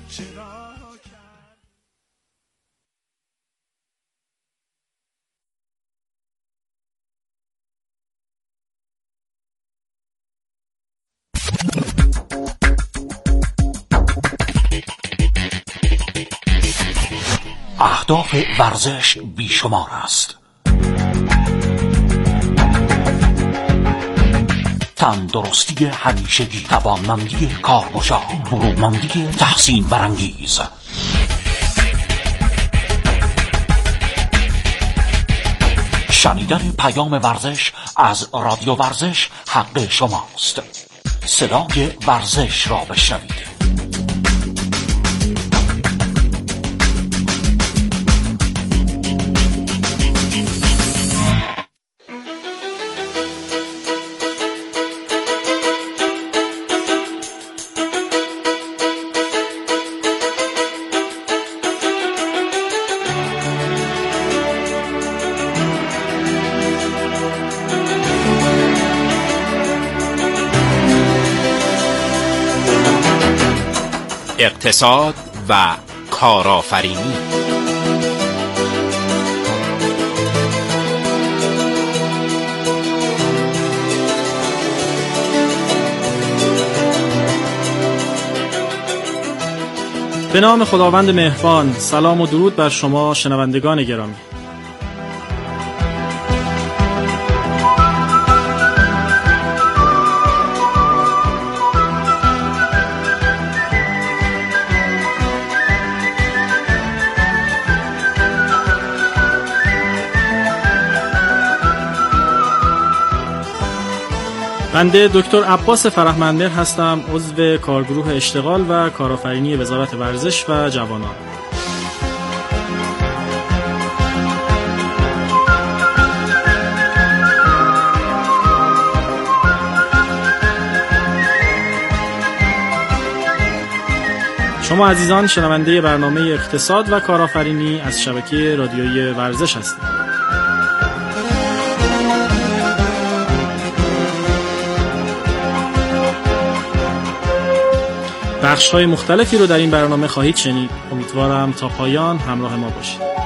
اهداف ورزش بیشمار است. تندرستی همیشگی، توانمندی کارگزار، برومندی تحسین برانگیز. شنیدن پیام ورزش از رادیو ورزش حق شماست. صدای ورزش را بشنوید. اقتصاد و کارآفرینی. به نام خداوند مهربان، سلام و درود بر شما شنوندگان گرامی. بنده دکتر عباس فرهمندمهر هستم، عضو کارگروه اشتغال و کارآفرینی وزارت ورزش و جوانان. شما عزیزان شنونده برنامه اقتصاد و کارآفرینی از شبکه رادیویی ورزش هستید. بخش‌های مختلفی رو در این برنامه خواهید شنید. امیدوارم تا پایان همراه ما باشید.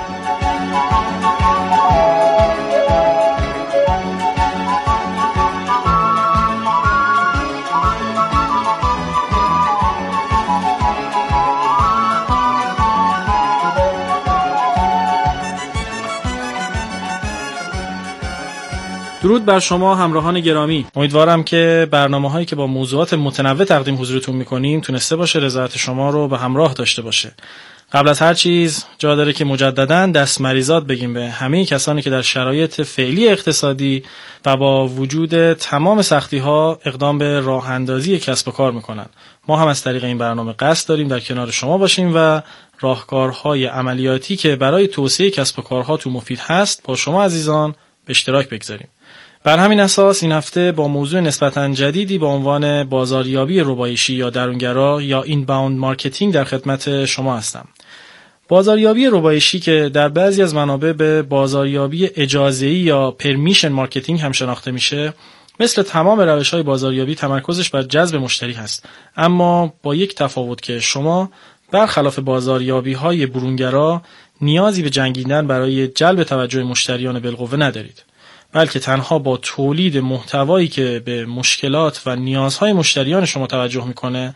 درود بر شما همراهان گرامی. امیدوارم که برنامه‌هایی که با موضوعات متنوع تقدیم حضورتون می‌کنیم تونسته باشه رضایت شما رو به همراه داشته باشه. قبل از هر چیز جا داره که مجدداً دست مریزات بگیم به همه کسانی که در شرایط فعلی اقتصادی و با وجود تمام سختی‌ها اقدام به راه اندازی کسب و کار می‌کنن. ما هم از طریق این برنامه قصد داریم در کنار شما باشیم و راهکارهای عملیاتی که برای توسعه کسب و کارهاتون مفید هست با شما عزیزان به اشتراک بگذاریم. بر همین اساس این هفته با موضوع نسبتاً جدیدی با عنوان بازاریابی ربایشی یا درونگرا یا اینباوند مارکتینگ در خدمت شما هستم. بازاریابی ربایشی که در بعضی از منابع به بازاریابی اجازه‌ای یا پرمیشن مارکتینگ هم شناخته میشه، مثل تمام روش‌های بازاریابی تمرکزش بر جذب مشتری هست، اما با یک تفاوت که شما برخلاف بازاریابی‌های برونگرا نیازی به جنگیدن برای جلب توجه مشتریان بالقوه ندارید، بلکه تنها با تولید محتوایی که به مشکلات و نیازهای مشتریان شما توجه میکنه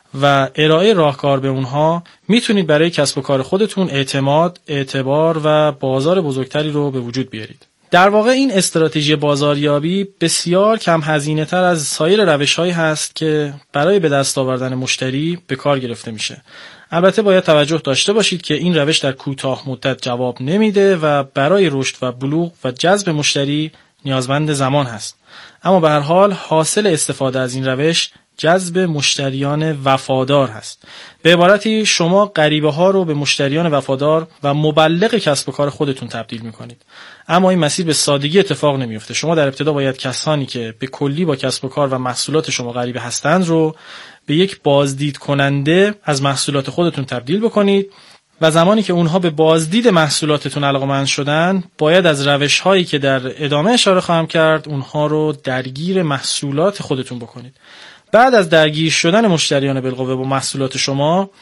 و ارائه راهکار به اونها میتونید برای کسب و کار خودتون اعتماد، اعتبار و بازار بزرگتری رو به وجود بیارید. در واقع این استراتژی بازاریابی بسیار کم هزینه تر از سایر روش‌هایی هست که برای به دست آوردن مشتری به کار گرفته میشه. البته باید توجه داشته باشید که این روش در کوتاه مدت جواب نمیده و برای رشد و بلوغ و جذب مشتری نیازمند زمان هست. اما به هر حال حاصل استفاده از این روش جذب مشتریان وفادار هست. به عبارتی شما غریبه ها رو به مشتریان وفادار و مبلغ کسب و کار خودتون تبدیل میکنید. اما این مسیر به سادگی اتفاق نمیفته. شما در ابتدا باید کسانی که به کلی با کسب و کار و محصولات شما غریبه هستند رو به یک بازدید کننده از محصولات خودتون تبدیل بکنید و زمانی که اونها به بازدید محصولاتتون علاقه‌مند شدن، باید از روش‌هایی که در ادامه اشاره خواهم کرد اونها رو درگیر محصولات خودتون بکنید. بعد از درگیر شدن مشتریان بالقوه با محصولات شما،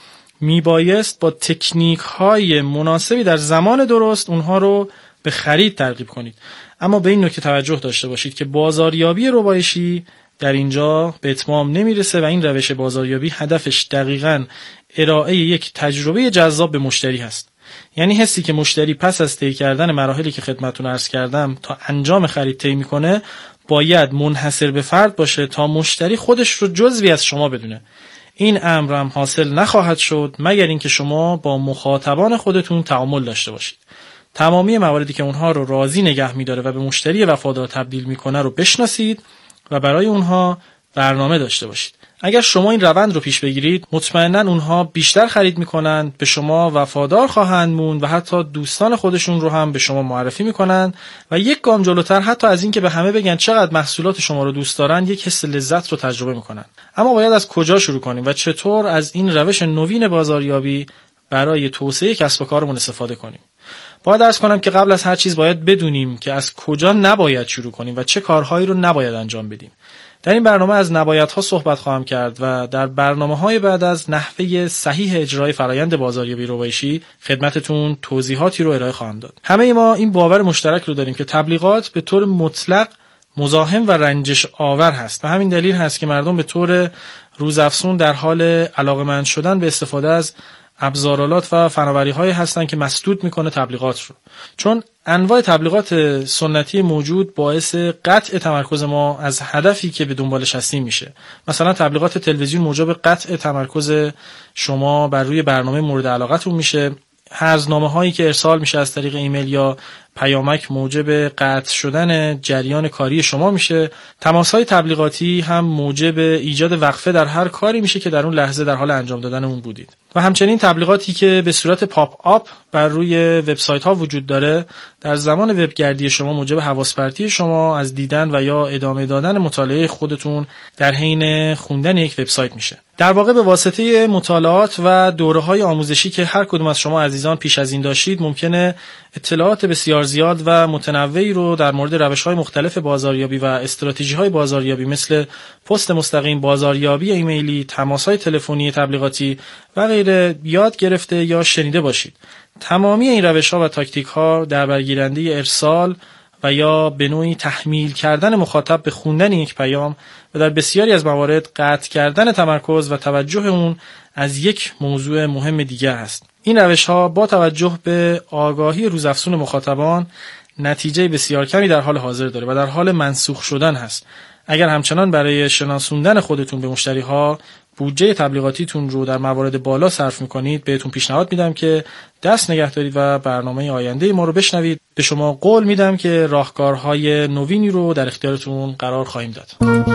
میبایست با تکنیک های مناسبی در زمان درست اونها رو به خرید ترغیب کنید. اما به این نکته توجه داشته باشید که بازاریابی ربایشی در اینجا به اتمام نمیرسه و این روش بازاریابی هدفش دقیقاً ارائه یک تجربه جذاب به مشتری هست. یعنی حسی که مشتری پس از طی کردن مراحلی که خدمتتون عرض کردم تا انجام خرید طی میکنه باید منحصر به فرد باشه تا مشتری خودش رو جزوی از شما بدونه. این امر هم حاصل نخواهد شد مگر اینکه شما با مخاطبان خودتون تعامل داشته باشید. تمامی مواردی که اونها رو راضی نگه می‌داره و به مشتری وفادار تبدیل میکنه رو بشناسید و برای اونها برنامه داشته باشید. اگر شما این روند رو پیش بگیرید مطمئناً اونها بیشتر خرید میکنند، به شما وفادار خواهند موند و حتی دوستان خودشون رو هم به شما معرفی میکنند و یک گام جلوتر حتی از این که به همه بگن چقدر محصولات شما رو دوست دارن یک حس لذت رو تجربه میکنن. اما باید از کجا شروع کنیم و چطور از این روش نوین بازاریابی برای توسعه کسب و کارمون استفاده کنیم؟ باید عرض کنم که قبل از هر چیز باید بدونیم که از کجا نباید شروع کنیم و چه کارهایی رو نباید انجام بدیم. در این برنامه از نبایدها صحبت خواهم کرد و در برنامه‌های بعد از نحوه صحیح اجرای فرایند بازاریابی ربایشی خدمتتون توضیحاتی رو ارائه خواهم داد. همه ما این باور مشترک رو داریم که تبلیغات به طور مطلق مزاحم و رنجش آور هست و همین دلیل هست که مردم به طور روزافزون در حال علاقه‌مند شدن به استفاده از ابزارالات و فناوری‌هایی هستن که مسدود میکنه تبلیغات رو. چون انواع تبلیغات سنتی موجود باعث قطع تمرکز ما از هدفی که به دنبالش هستیم میشه. مثلا تبلیغات تلویزیون موجب قطع تمرکز شما بر روی برنامه مورد علاقتون میشه. هرزنامه‌هایی که ارسال میشه از طریق ایمیل یا پیامک موجب قطع شدن جریان کاری شما میشه. تماس‌های تبلیغاتی هم موجب ایجاد وقفه در هر کاری میشه که در اون لحظه در حال انجام دادن اون بودید. و همچنین تبلیغاتی که به صورت پاپ آپ بر روی وبسایت‌ها وجود داره در زمان وبگردی شما موجب حواس پرتی شما از دیدن و یا ادامه دادن مطالعه خودتون در حین خوندن یک وبسایت میشه. در واقع به واسطه مطالعات و دوره‌های آموزشی که هر کدوم از شما عزیزان پیش از این داشتید ممکنه اطلاعات بسیار زیاد و متنوعی رو در مورد روش‌های مختلف بازاریابی و استراتژی‌های بازاریابی مثل پست مستقیم، بازاریابی ایمیلی، تماس‌های تلفنی تبلیغاتی و غیره یاد گرفته یا شنیده باشید. تمامی این روش‌ها و تاکتیک‌ها در برگیرنده ارسال و یا به نوعی تحمیل کردن مخاطب به خوندن یک پیام و در بسیاری از موارد قطع کردن تمرکز و توجه اون از یک موضوع مهم دیگه است. این روش‌ها با توجه به آگاهی روزافزون مخاطبان نتیجه بسیار کمی در حال حاضر داره و در حال منسوخ شدن هست. اگر همچنان برای شناسوندن خودتون به مشتری‌ها بودجه تبلیغاتیتون رو در موارد بالا صرف می‌کنید، بهتون پیشنهاد میدم که دست نگه دارید و برنامه آینده ما رو بشنوید. به شما قول میدم که راهکارهای نوینی رو در اختیارتون قرار خواهیم داد.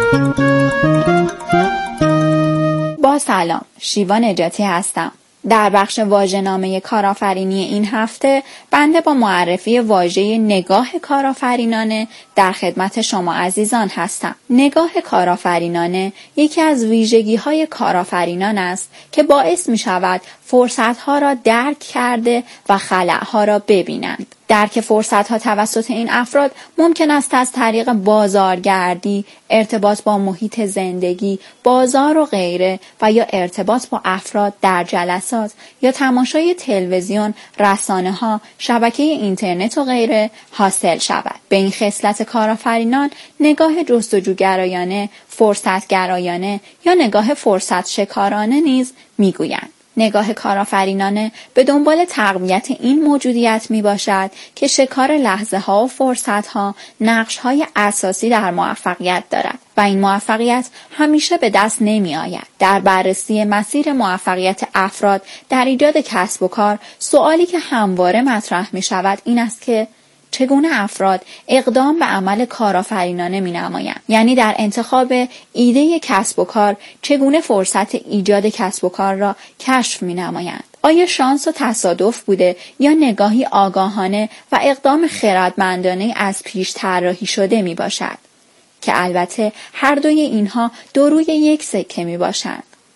با سلام، شیوا نجاتی هستم. در بخش واژه‌نامه کارآفرینی این هفته بنده با معرفی واژه نگاه کارآفرینانه در خدمت شما عزیزان هستم. نگاه کارآفرینانه یکی از ویژگی‌های کارآفرینان است که باعث می‌شود فرصت‌ها را درک کرده و خلأها را ببینند. درک فرصت‌ها توسط این افراد ممکن است از طریق بازارگردی، ارتباط با محیط زندگی، بازار و غیره و یا ارتباط با افراد در جلسات یا تماشای تلویزیون، رسانه‌ها، شبکه اینترنت و غیره حاصل شود. به این خصلت کارآفرینان نگاه جستجوگرایانه، فرصتگرایانه یا نگاه فرصت شکارانه نیز میگویند. نگاه کارآفرینانه به دنبال تقویت این موجودیت می باشد که شکار لحظه ها و فرصت ها نقش های اساسی در موفقیت دارد و این موفقیت همیشه به دست نمی آید. در بررسی مسیر موفقیت افراد در ایجاد کسب و کار سوالی که همواره مطرح می شود این است که چگونه افراد اقدام به عمل کارآفرینانه می‌نمایند؟ یعنی در انتخاب ایده کسب و کار چگونه فرصت ایجاد کسب و کار را کشف می‌نمایند؟ آیا شانس و تصادف بوده یا نگاهی آگاهانه و اقدام خردمندانه از پیش طراحی شده میباشد؟ که البته هر دوی اینها دو روی یک سکه میباشند.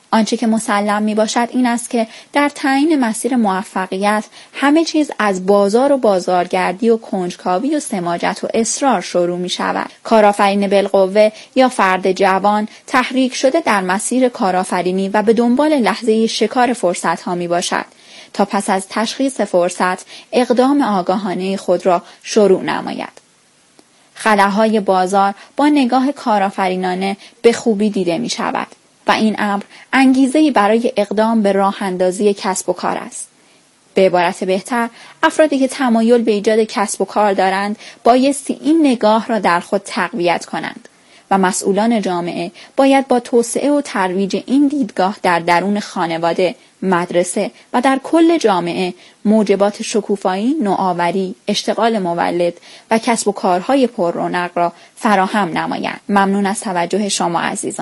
آنچه که مسلم می باشد این است که در تعیین مسیر موفقیت همه چیز از بازار و بازارگردی و کنجکاوی و سماجت و اصرار شروع می شود. کارآفرین بالقوه یا فرد جوان تحریک شده در مسیر کارآفرینی و به دنبال لحظه شکار فرصت ها می باشد تا پس از تشخیص فرصت اقدام آگاهانه خود را شروع نماید. خلاهای بازار با نگاه کارآفرینانه به خوبی دیده می شود و این امر انگیزه‌ای برای اقدام به راه اندازی کسب و کار است. به عبارت بهتر، افرادی که تمایل به ایجاد کسب و کار دارند بایستی این نگاه را در خود تقویت کنند و مسئولان جامعه باید با توسعه و ترویج این دیدگاه در درون خانواده، مدرسه و در کل جامعه موجبات شکوفایی، نوآوری، اشتغال مولد و کسب و کارهای پر رونق را فراهم نمایند. ممنون از توجه شما عزیزان.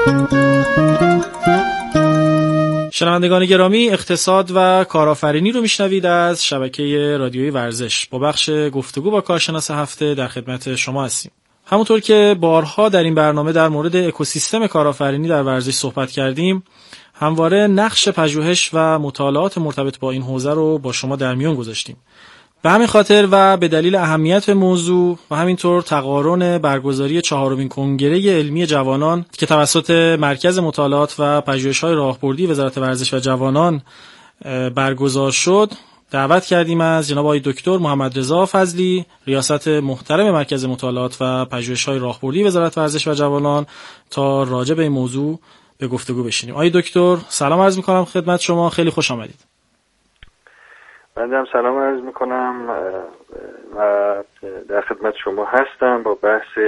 شنوندگان گرامی، اقتصاد و کارآفرینی رو میشنوید از شبکه رادیویی ورزش. با بخش گفتگو با کارشناس هفته در خدمت شما هستیم. همونطور که بارها در این برنامه در مورد اکوسیستم کارآفرینی در ورزش صحبت کردیم، همواره نقش پژوهش و مطالعات مرتبط با این حوزه رو با شما در میان گذاشتیم. به همین خاطر و به دلیل اهمیت موضوع و همینطور تقارن برگزاری 4مین کنگره علمی جوانان که توسط مرکز مطالعات و پژوهش‌های راهبردی وزارت ورزش و جوانان برگزار شد، دعوت کردیم از جناب آقای دکتر محمد رضا فضلی، ریاست محترم مرکز مطالعات و پژوهش‌های راهبردی وزارت ورزش و جوانان، تا راجع به این موضوع به گفتگو بشینیم. آقای دکتر سلام عرض می‌کنم خدمت شما، خیلی خوش آمدید. بنده هم سلام عرض میکنم و در خدمت شما هستم با بحث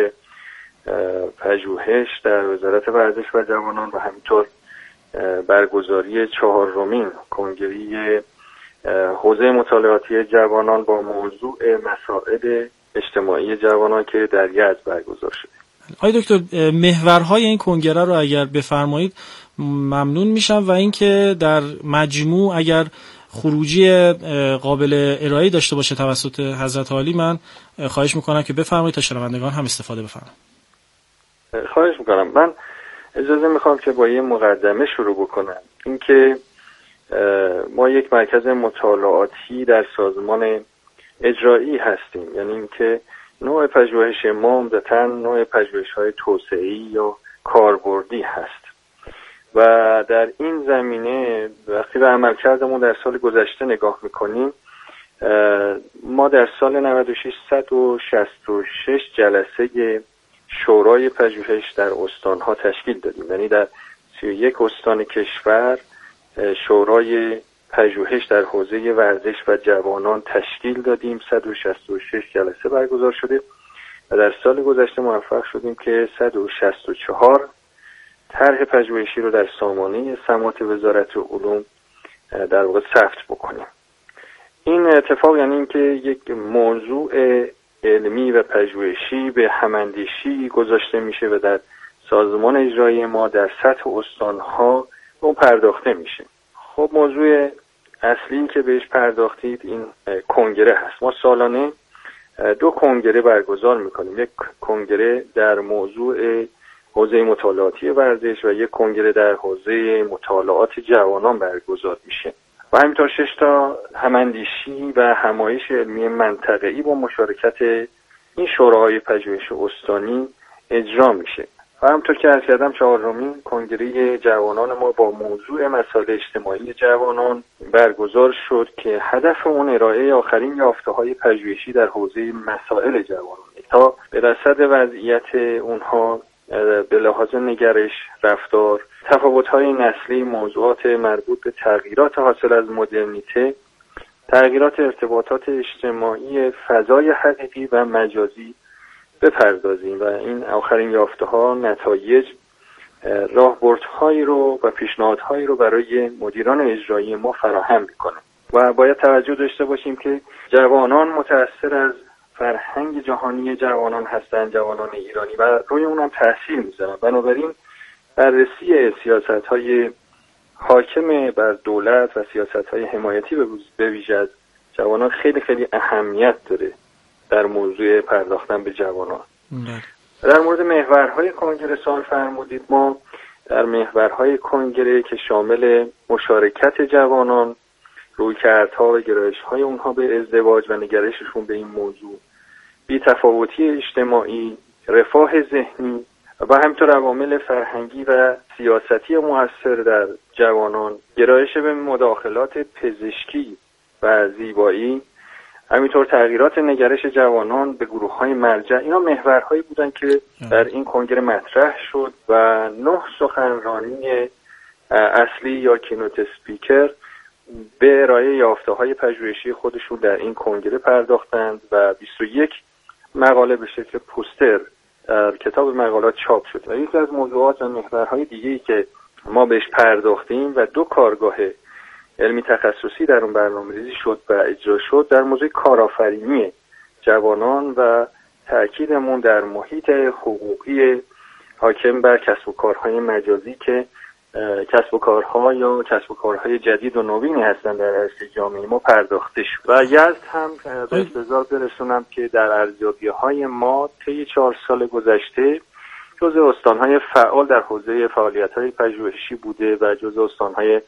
پژوهش در وزارت ورزش و جوانان و همینطور برگزاری 4مین کنگره حوزه مطالعاتی جوانان با موضوع مسائل اجتماعی جوانان که در یزد برگزار شده. آقای دکتر، محورهای این کنگره رو اگر بفرمایید ممنون میشم و اینکه در مجموع اگر خروجی قابل ارائه داشته باشه توسط حضرت عالی من خواهش میکنم که بفرمایید تا شنوندگان هم استفاده بفرمایید. خواهش میکنم. من اجازه میخوام که با یه مقدمه شروع بکنم. اینکه ما یک مرکز مطالعاتی در سازمان اجرایی هستیم، یعنی اینکه نوع پژوهش ما عمدتاً نوع پژوهش‌های توسعه‌ای یا کاربردی هست و در این زمینه وقتی به عملکردمون در سال گذشته نگاه میکنیم، ما در سال 96 166 جلسه شورای پژوهش در استانها تشکیل دادیم، یعنی در 31 استان کشور شورای پژوهش در حوزه ورزش و جوانان تشکیل دادیم. 166 جلسه برگزار شده و در سال گذشته موفق شدیم که 164 طرح پژوهشی رو در سامانه سمات وزارت علوم در واقع ثبت بکنیم. این اتفاق یعنی اینکه یک موضوع علمی و پژوهشی به هماندیشی گذاشته میشه و در سازمان اجرایی ما در سطح استانها اون پرداخته میشه. خب موضوع اصلی که بهش پرداختید این کنگره هست. ما سالانه 2 کنگره برگزار میکنیم، یک کنگره در موضوع حوزه مطالعاتی ورزش و یک کنگره در حوزه مطالعات جوانان برگزار میشه و همینطور 6 تا هماندیشی و همایش علمی منطقه‌ای با مشارکت این شوراهای پژوهش استانی اجرا میشه و همونطور که عرض کردم 4مین کنگره جوانان ما با موضوع مسائل اجتماعی جوانان برگزار شد که هدف اون ارائه آخرین یافته‌های پژوهشی در حوزه مسائل جوانان تا به رصد وضعیت اونها به لحاظ نگرش، رفتار، تفاوت‌های نسلی، موضوعات مربوط به تغییرات حاصل از مدرنیته، تغییرات ارتباطات اجتماعی، فضای حقیقی و مجازی بپردازیم و این آخرین یافته‌ها نتایج راهبردهایی رو و پیشنهادهایی رو برای مدیران اجرایی ما فراهم می‌کنه و باید توجه داشته باشیم که جوانان متأثر از فرهنگ جهانی جوانان هستند، جوانان ایرانی، و روی اونم تاثیر میذارن. بنابراین بررسی سیاست‌های حاکم بر دولت و سیاست‌های حمایتی به ویژه از جوانان خیلی خیلی اهمیت داره در موضوع پرداختن به جوانان. در مورد محورهای کنگره سوال فرمودید. ما در محورهای کنگره که شامل مشارکت جوانان، رویکردها و گرایش‌های اونها به ازدواج و نگرششون به این موضوع، بی‌تفاوتی اجتماعی، رفاه ذهنی و همینطور عوامل فرهنگی و سیاستی مؤثر در جوانان، گرایش به مداخلات پزشکی و زیبایی، همینطور تغییرات نگرش جوانان به گروه‌های مرجع، اینا محورهایی بودن که در این کنگره مطرح شد و 9 سخنرانی اصلی یا کینوت اسپیکر به ارائه یافته‌های پژوهشی خودشون در این کنگره پرداختند و 21 مقاله به شکل پوستر در کتاب مقالات چاپ شد. و یکی از موضوعات و محورهای دیگه‌ای که ما بهش پرداختیم و 2 کارگاه علمی تخصصی در اون برنامه‌ریزی شد و اجرا شد در موضوع کارآفرینی جوانان و تأکیدمون در محیط حقوقی حاکم بر کسب و کارهای مجازی که کسب و کارها یا کسب و کارهای جدید و نوینی هستند در عرصه جامعه ما پرداخته شد. و یزد هم به افتضاح برسونم که در ارزیابی‌های ما طی 4 سال گذشته جزء استان‌های فعال در حوزه فعالیت‌های پژوهشی بوده و جزء استان‌های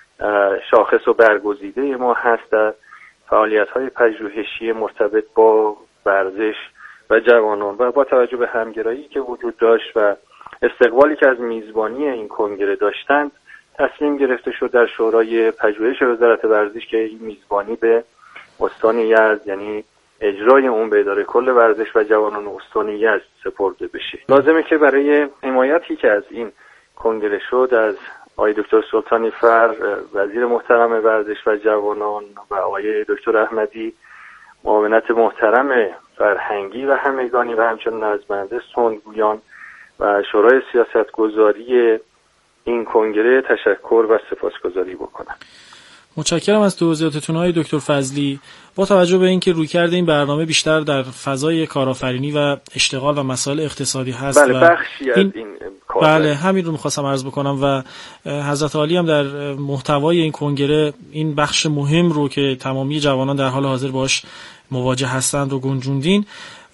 شاخص و برگزیده ما هست در فعالیت‌های پژوهشی مرتبط با ورزش و جوانان. و با توجه به همگرایی که وجود داشت و استقبالی که از میزبانی این کنگره داشتند، تصمیم گرفته شد در شورای پژوهش وزارت ورزش که این میزبانی به استان یزد، یعنی اجرای اون به اداره کل ورزش و جوانان استان یزد سپرده بشه. لازمه که برای حمایتی که از این کنگره شد از آقای دکتر سلطانی فر وزیر محترم ورزش و جوانان و آقای دکتر احمدی معاونت محترم فرهنگی و همگانی و همچنین از مهندس سندگویان و شورای سیاستگذاری این کنگره تشکر و سپاسگزاری بکنم. متشکرم از توضیحاتتون های دکتر فضلی. با توجه به اینکه رویکرد این برنامه بیشتر در فضای کارآفرینی و اشتغال و مسائل اقتصادی هست، بله، بخشی از این کار، بله همین رو می‌خواستم عرض بکنم و حضرت عالی هم در محتوای این کنگره این بخش مهم رو که تمامی جوانان در حال حاضر باش مواجه هستند رو گنجوندین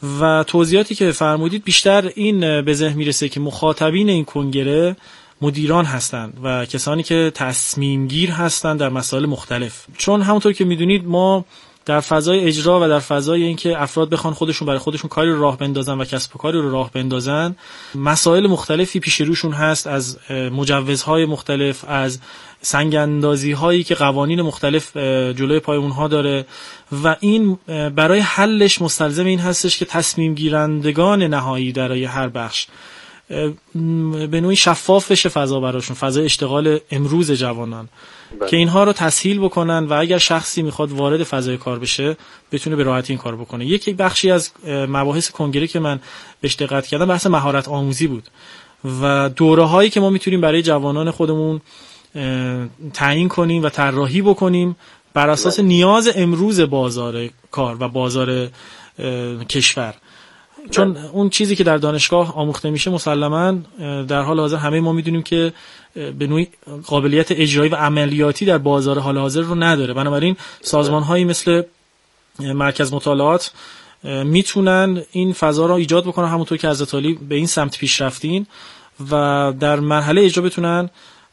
و توضیحاتی که فرمودید بیشتر این به ذهن میرسه که مخاطبین این کنگره مدیران هستند و کسانی که تصمیم گیر هستند در مسائل مختلف. چون همونطور که میدونید ما در فضای اجرا و در فضای اینکه افراد بخوان خودشون برای خودشون کاری رو راه بندازن و کسب و کاری رو راه بندازن، مسائل مختلفی پیش روشون هست، از مجوزهای مختلف، از سنگ اندازی هایی که قوانین مختلف جلوی پای اونها داره و این برای حلش مستلزم این هستش که تصمیم گیرندگان نهایی در هر بخش به نوعی شفاف بشه فضا براشون، فضای اشتغال امروز جوانان که اینها رو تسهیل بکنن و اگر شخصی میخواد وارد فضای کار بشه بتونه به راحتی این کار بکنه. یکی بخشی از مباحث کنگره که من بهش دقت کردم بحث مهارت آموزی بود و دوره هایی که ما میتونیم برای جوانان خودمون تعیین کنیم و طراحی بکنیم بر اساس نیاز امروز بازار کار و بازار کشور. چون اون چیزی که در دانشگاه آموخته میشه مسلماً در حال حاضر همه ما میدونیم که به نوعی قابلیت اجرایی و عملیاتی در بازار حال حاضر رو نداره. بنابراین سازمان‌هایی مثل مرکز مطالعات میتونن این فضا رو ایجاد بکنن، همونطور که حضرت عالی به این سمت پیش رفتین و در مرحله اجرا بتونن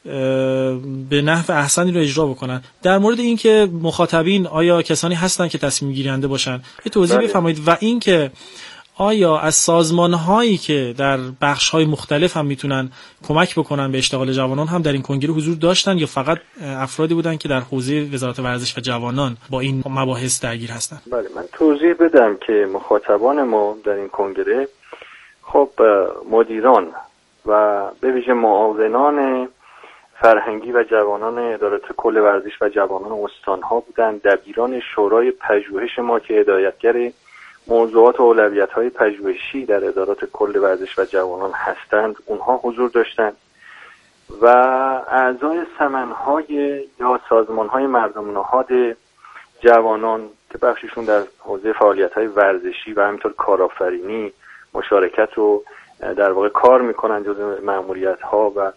به نحو احسنی رو اجرا بکنن. در مورد این که مخاطبین آیا کسانی هستن که تصمیم گیرنده باشن یه توضیح بفرمایید و این که آیا از سازمان‌هایی که در بخش‌های مختلف هم میتونن کمک بکنن به اشتغال جوانان هم در این کنگره حضور داشتن یا فقط افرادی بودن که در حوزه وزارت ورزش و جوانان با این مباحث درگیر هستن؟ بله، من توضیح بدم که مخاطبان ما در این کنگره خب مدیران و به ویژه معاونان فرهنگی و جوانان ادارات کل ورزش و جوانان استان‌ها بودند، دبیران شورای پژوهش ما که هدایتگر موضوعات و اولویت‌های پژوهشی در ادارات کل ورزش و جوانان هستند، اونها حضور داشتند و اعضای سمن‌های یا سازمان‌های مردم نهاد جوانان که بخششون در حوزه فعالیت‌های ورزشی و همینطور کارآفرینی مشارکت رو در واقع کار می‌کنند، جزو مأموریت‌ها و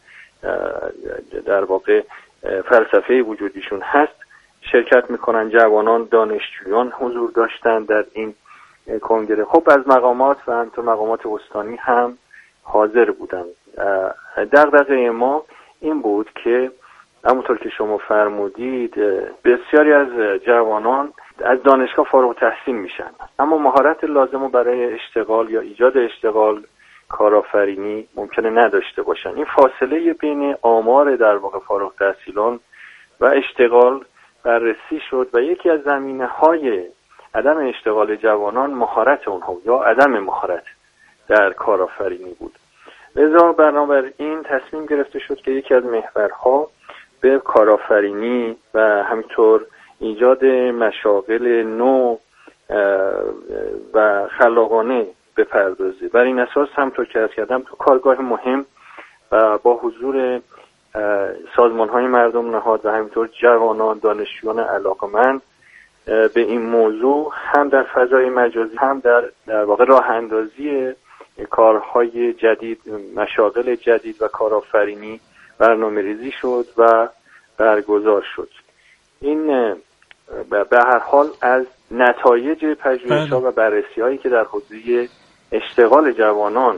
در واقع فلسفه وجودیشون هست شرکت می‌کنند. جوانان دانشجویان حضور داشتند در این کنگره. خب از مقامات و همینطور مقامات استانی هم حاضر بودند دغدغه ما این بود که همونطور که شما فرمودید بسیاری از جوانان از دانشگاه فارغ التحصیل میشن، اما مهارت لازم رو برای اشتغال یا ایجاد اشتغال، کارآفرینی ممکنه نداشته باشن. این فاصله بین آمار در واقع فارغ التحصیلان و اشتغال بررسی شد و یکی از زمینه‌های عدم اشتغال جوانان مهارت اونها یا عدم مهارت در کارآفرینی بود. لذا بنابراین تصمیم گرفته شد که یکی از محورها به کارآفرینی و همینطور ایجاد مشاغل نو و خلاقانه بپردازه. بر این اساس همونطور که عرض کردم تو کارگاه مهم و با حضور سازمان‌های مردم نهاد و همینطور جوانان دانشجویان علاقه‌مند به این موضوع هم در فضای مجازی هم در واقع راه اندازی کارهای جدید، مشاغل جدید و کارآفرینی برنامه‌ریزی شد و برگزار شد. این به هر حال از نتایج پژوهش‌ها و بررسی‌هایی که در حوزه اشتغال جوانان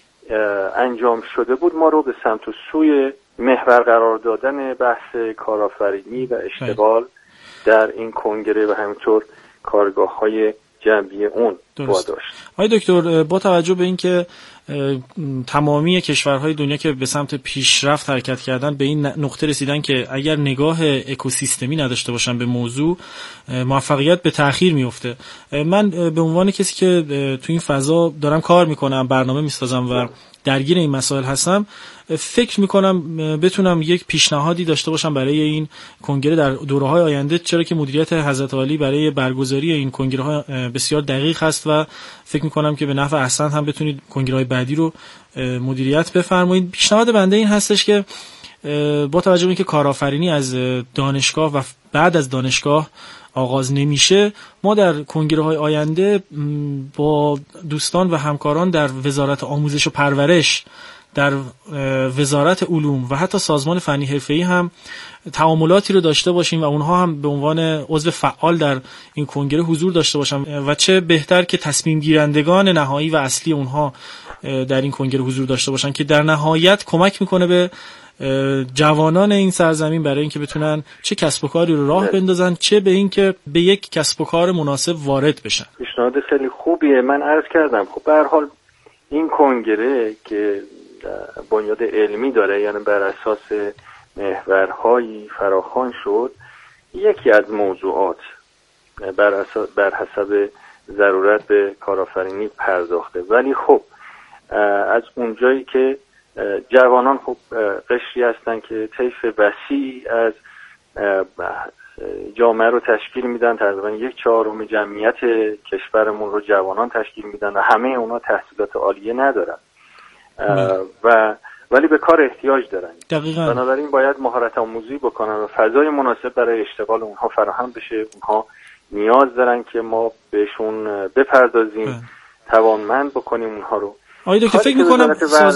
انجام شده بود ما رو به سمت و سوی محور قرار دادن بحث کارآفرینی و اشتغال در این کنگره و همینطور کارگاه‌های جنبی اون واداشت. آقای دکتر، با توجه به اینکه تمامی کشورهای دنیا که به سمت پیشرفت حرکت کردن به این نقطه رسیدن که اگر نگاه اکوسیستمی نداشته باشن به موضوع موفقیت به تأخیر میفته، من به عنوان کسی که تو این فضا دارم کار میکنم، برنامه میسازم و درگیر این مسائل هستم، فکر میکنم بتونم یک پیشنهادی داشته باشم برای این کنگره در دوره‌های آینده، چرا که مدیریت حضرت عالی برای برگزاری این کنگره‌ها بسیار دقیق هست و فکر میکنم که به نفع احسن هم بتونید کنگره‌های بعدی رو مدیریت بفرمایید. پیشنهاد بنده این هستش که با توجه به اینکه کارآفرینی از دانشگاه و بعد از دانشگاه آغاز نمیشه، ما در کنگره‌های آینده با دوستان و همکاران در وزارت آموزش و پرورش، در وزارت علوم و حتی سازمان فنی حرفه‌ای هم تعاملاتی رو داشته باشیم و اونها هم به عنوان عضو فعال در این کنگره حضور داشته باشن و چه بهتر که تصمیم گیرندگان نهایی و اصلی اونها در این کنگره حضور داشته باشن که در نهایت کمک میکنه به جوانان این سرزمین برای اینکه بتونن چه کسب و کاری رو راه بندازن، چه به اینکه به یک کسب و کار مناسب وارد بشن. پیشنهاد خیلی خوبیه. من عرض کردم خب به هر حال این کنگره که بنیاد علمی داره، یعنی بر اساس محورهایی فراخوان شد، یکی از موضوعات بر حسب ضرورت به کارآفرینی پرداخته. ولی خب از اونجایی که جوانان خب قشری هستن که طیف وسیع از جامعه رو تشکیل میدن، تقریبا 1/4 جمعیت کشورمون رو جوانان تشکیل میدن و همه اونا تحصیلات عالیه ندارن ولی به کار احتیاج دارن. دقیقاً. بنابراین باید مهارت آموزی بکنن و فضای مناسب برای اشتغال اونها فراهم بشه. اونها نیاز دارن که ما بهشون بپردازیم، توانمند بکنیم اونها رو. آقای دکتر، فکر می‌کنم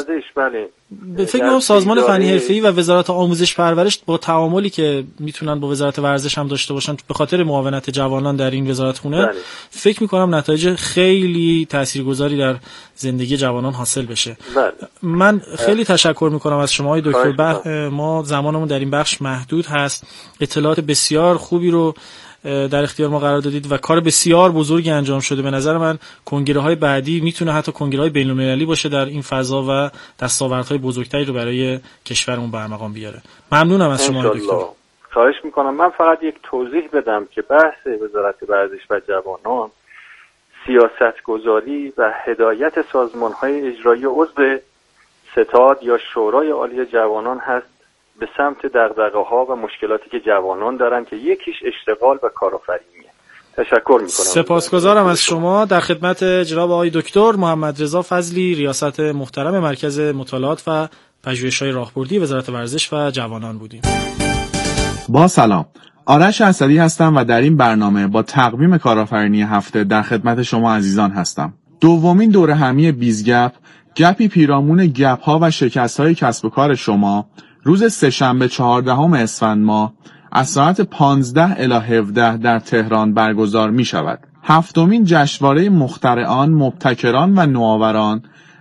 سازمان فنی حرفه‌ای و وزارت آموزش پرورش با تعاملی که میتونن با وزارت ورزش هم داشته باشن به خاطر معاونت جوانان در این وزارت خونه، فکر می‌کنم نتایج خیلی تاثیرگذاری در زندگی جوانان حاصل بشه. من خیلی تشکر می‌کنم از شما آقای دکتر. ما زمانمون در این بخش محدود هست. اطلاعات بسیار خوبی رو در اختیار ما قرار دادید و کار بسیار بزرگی انجام شده. به نظر من کنگره‌های بعدی میتونه حتی کنگره‌های بین‌المللی باشه در این فضا و دستاوردهای بزرگتری رو برای کشورمون برمقام بیاره. ممنونم از شما دکتر. خواهش میکنم. من فقط یک توضیح بدم که بحث وزارت ورزش و جوانان سیاستگذاری و هدایت سازمان‌های اجرایی عضو ستاد یا شورای عالی جوانان هست به سمت دغدغه‌ها و مشکلاتی که جوانان دارن که یکیش اشتغال و کارآفرینیه. تشکر میکنم. سپاسگزارم از شما. در خدمت جناب آقای دکتر محمد رضا فضلی، ریاست محترم مرکز مطالعات و پژوهش‌های راهبردی وزارت ورزش و جوانان بودیم. با سلام، آرش اسدی هستم و در این برنامه با تقویم کارآفرینی هفته در خدمت شما عزیزان هستم. دومین دوره همی بیزگپ، گپی پیرامون گپ‌ها و شکست‌های کسب و کار شما، روز سه‌شنبه 14 اسفند ماه از ساعت 15 الی 17 در تهران برگزار می شود. هفتمین جشنواره مخترعان، مبتکران و نوآوران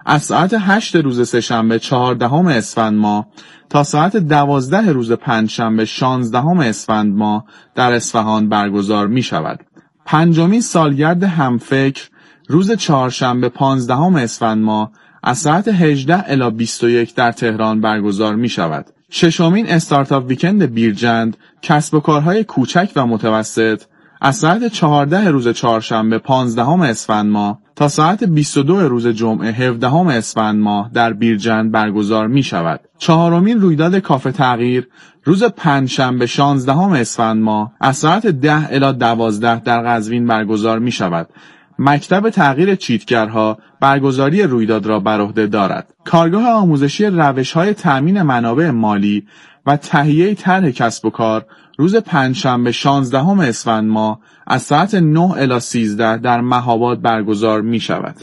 از ساعت 8 روز سه‌شنبه 14 اسفند ماه تا ساعت 12 روز پنجشنبه 16 اسفند ماه در اصفهان برگزار می شود. پنجمین سالگرد همفکر روز چهارشنبه 15 اسفند ماه از ساعت 18 الی 21 در تهران برگزار می شود. ششمین استارتاپ ویکند بیرجند کسب و کارهای کوچک و متوسط از ساعت 14 روز چهارشنبه 15 اسفند ماه تا ساعت 22 روز جمعه 17 اسفند ماه در بیرجند برگزار می شود. چهارمین رویداد کافه تغییر روز پنجشنبه 16 اسفند ماه از ساعت 10 الی 12 در قزوین برگزار می شود. مکتب تغییر چیتگرها برگزاری رویداد را بر عهده دارد. کارگاه آموزشی روش‌های تأمین منابع مالی و تهیه طرح کسب و کار روز پنجشنبه 16 اسفند ماه از ساعت 9 الی 13 در مهاباد برگزار می شود.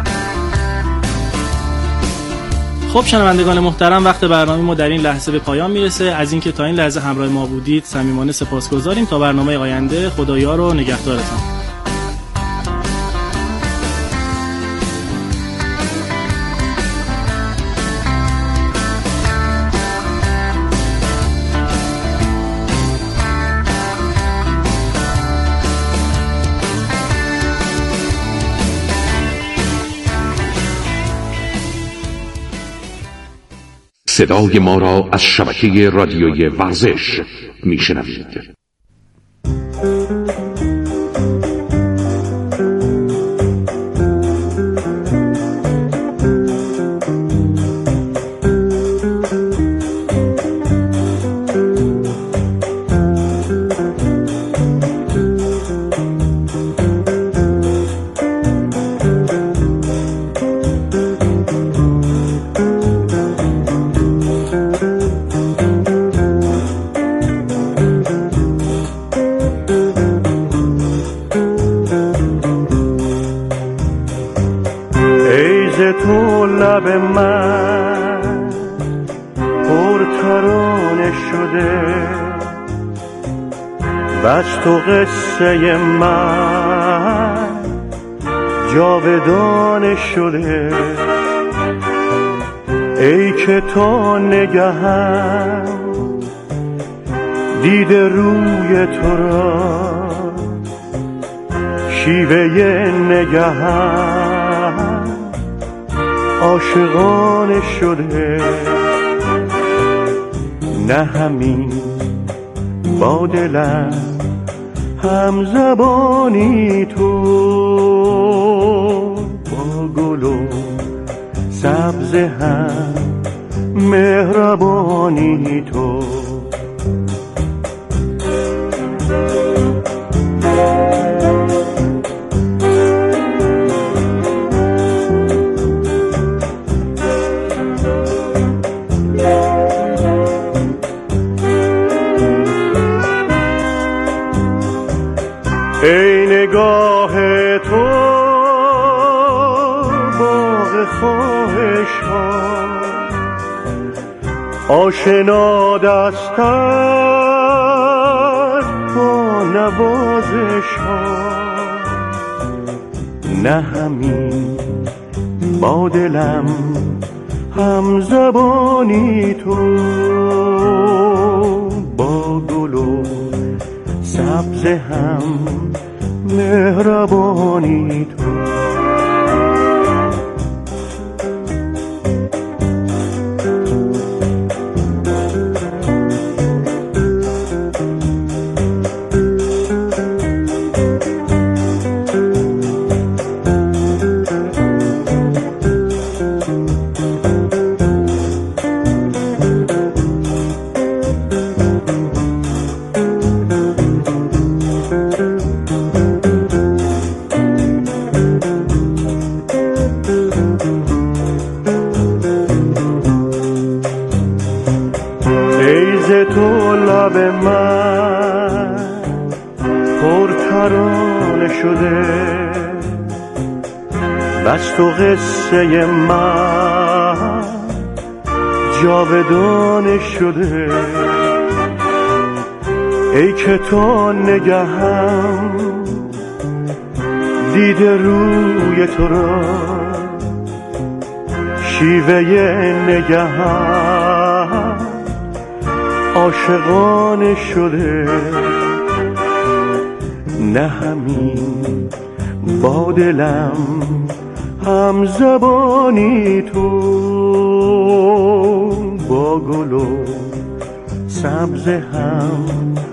خب شنوندگان محترم، وقت برنامه ما در این لحظه به پایان میرسه. از اینکه تا این لحظه همراه ما بودید صمیمانه سپاسگزاریم. تا برنامه آینده، خدایار و نگهدارتان. صدای ما را از شبکه رادیویی ورزش میشنوید. تو لب من پرترانه شده، بس تو قصه من جاودانه شده. ای که تو نگهم دید روی تو را، شیوه نگهم عاشقانه شده. نه همین با دلم هم زبانی تو، با گل و سبز هم مهربانی تو. ای نگاه تو باغ خواهش ها، آشنا دستت با نوازش ها. نه همین با دلم هم زبانی تو، با گل و سبز هم مهربانی تو. تو لب من پرترانه شده، بس تو قصه من جاودانه شده. ای که تو نگهم دید روی تو را، شیوه نگهم عاشقانه شده، نه همین با دلم هم زبانی تو، با گل و سبز هم